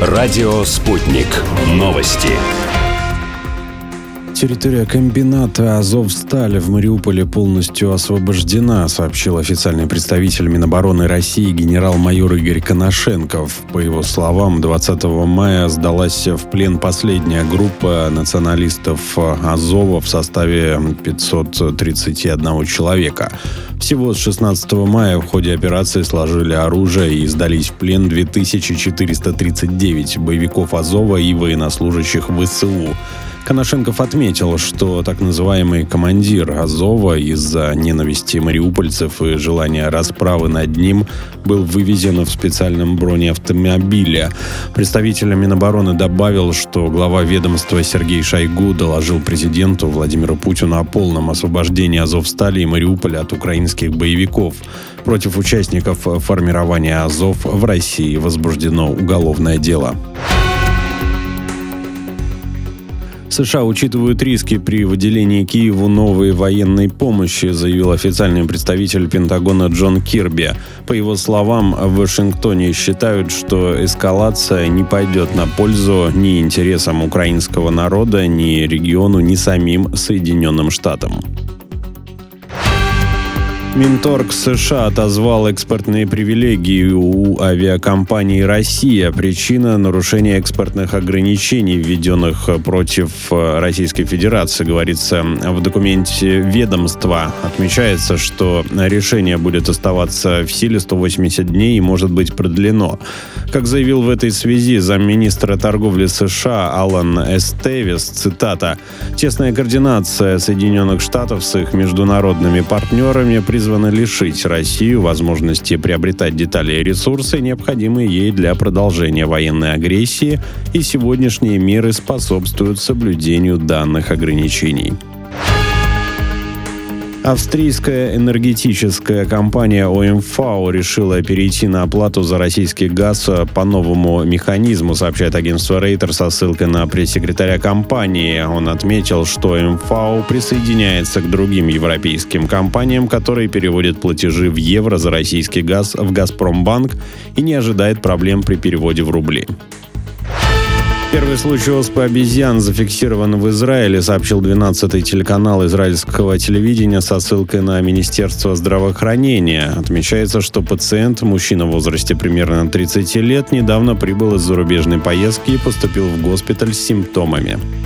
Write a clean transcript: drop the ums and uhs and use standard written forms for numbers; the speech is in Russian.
Радио «Спутник». Новости. Территория комбината «Азовсталь» в Мариуполе полностью освобождена, сообщил официальный представитель Минобороны России генерал-майор Игорь Коношенков. По его словам, 20 мая сдалась в плен последняя группа националистов Азова в составе 531 человека. Всего с 16 мая в ходе операции сложили оружие и сдались в плен 2439 боевиков Азова и военнослужащих ВСУ. Коношенков отметил, что так называемый командир Азова из-за ненависти мариупольцев и желания расправы над ним был вывезен в специальном бронеавтомобиле. Представитель Минобороны добавил, что глава ведомства Сергей Шойгу доложил президенту Владимиру Путину о полном освобождении Азовстали и Мариуполя от украинских боевиков. Против участников формирования Азов в России возбуждено уголовное дело. США учитывают риски при выделении Киеву новой военной помощи, заявил официальный представитель Пентагона Джон Кирби. По его словам, в Вашингтоне считают, что эскалация не пойдет на пользу ни интересам украинского народа, ни региону, ни самим Соединенным Штатам. Минторг США отозвал экспортные привилегии у авиакомпании «Россия». Причина – нарушения экспортных ограничений, введенных против Российской Федерации, говорится в документе ведомства. Отмечается, что решение будет оставаться в силе 180 дней и может быть продлено. Как заявил в этой связи замминистра торговли США Алан Эстевис, цитата, «Тесная координация Соединенных Штатов с их международными партнерами призвана лишить Россию возможности приобретать детали и ресурсы, необходимые ей для продолжения военной агрессии, и сегодняшние меры способствуют соблюдению данных ограничений». Австрийская энергетическая компания ОМV решила перейти на оплату за российский газ по новому механизму, сообщает агентство Рейтер со ссылкой на пресс-секретаря компании. Он отметил, что ОМV присоединяется к другим европейским компаниям, которые переводят платежи в евро за российский газ в «Газпромбанк» и не ожидает проблем при переводе в рубли. Первый случай оспы обезьян зафиксирован в Израиле, сообщил 12-й телеканал израильского телевидения со ссылкой на Министерство здравоохранения. Отмечается, что пациент, мужчина в возрасте примерно 30 лет, недавно прибыл из зарубежной поездки и поступил в госпиталь с симптомами.